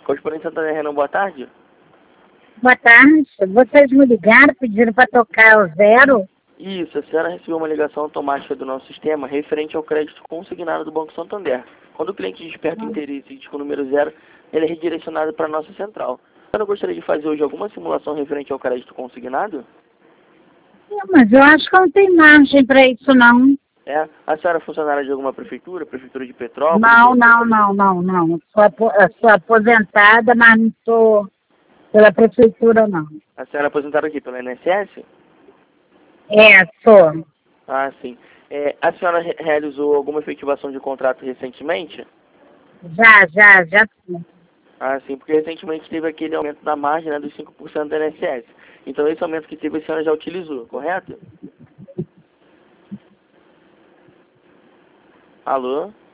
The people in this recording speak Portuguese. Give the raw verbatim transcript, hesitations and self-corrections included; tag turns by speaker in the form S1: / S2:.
S1: Correspondente Santander Renan, boa tarde.
S2: Boa tarde. Vocês me ligaram pedindo para tocar o zero?
S1: Isso, a senhora recebeu uma ligação automática do nosso sistema referente ao crédito consignado do Banco Santander. Quando o cliente desperta interesse e diz com o número zero, ele é redirecionado para a nossa central. A senhora gostaria de fazer hoje alguma simulação referente ao crédito consignado?
S2: Não, mas eu acho que não tem margem para isso, não.
S1: É? A senhora é funcionária de alguma prefeitura? Prefeitura de Petrópolis?
S2: Não, não, não, não, não. Sou, apo sou aposentada, mas não estou pela prefeitura, não.
S1: A senhora é aposentada aqui pela I N S S?
S2: É, sou.
S1: Ah, sim. É, a senhora re realizou alguma efetivação de contrato recentemente?
S2: Já, já, já sim.
S1: Ah, sim, porque recentemente teve aquele aumento da margem, né, dos cinco por cento da I N S S. Então esse aumento que teve a senhora já utilizou, correto? Alô?